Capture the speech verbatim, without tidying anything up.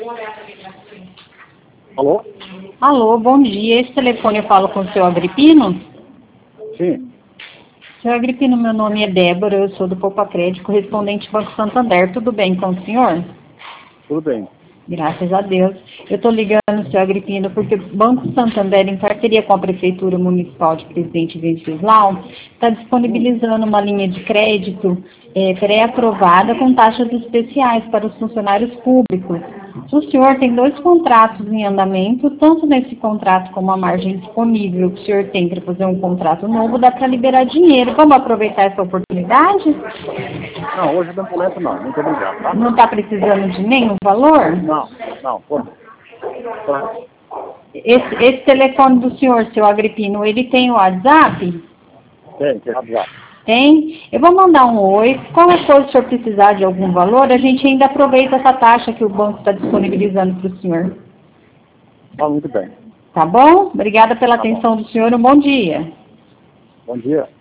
Alô? Alô, bom dia. Esse telefone eu falo com o seu Agripino? Sim. Seu Agripino, meu nome é Débora, eu sou do Poupa Crédito, correspondente Banco Santander. Tudo bem com o senhor? Tudo bem. Graças a Deus. Eu estou ligando, seu Agripino, porque o Banco Santander, em parceria com a Prefeitura Municipal de Presidente Venceslau, está disponibilizando uma linha de crédito é, pré-aprovada com taxas especiais para os funcionários públicos. O senhor tem dois contratos em andamento, tanto nesse contrato como a margem disponível que o senhor tem para fazer um contrato novo, dá para liberar dinheiro. Vamos aproveitar essa oportunidade? Não, hoje não boleto não. Muito obrigado, tá? Não está precisando de nenhum valor? Não, não, por tá. Esse, esse telefone do senhor, seu Agripino, ele tem o WhatsApp? Tem, tem razão. Tem? Eu vou mandar um oi. Qualquer coisa, se o senhor precisar de algum valor, a gente ainda aproveita essa taxa que o banco está disponibilizando para o senhor. Tá muito bem. Tá bom? Obrigada pela Tá bom. atenção do senhor. Um bom dia. Bom dia.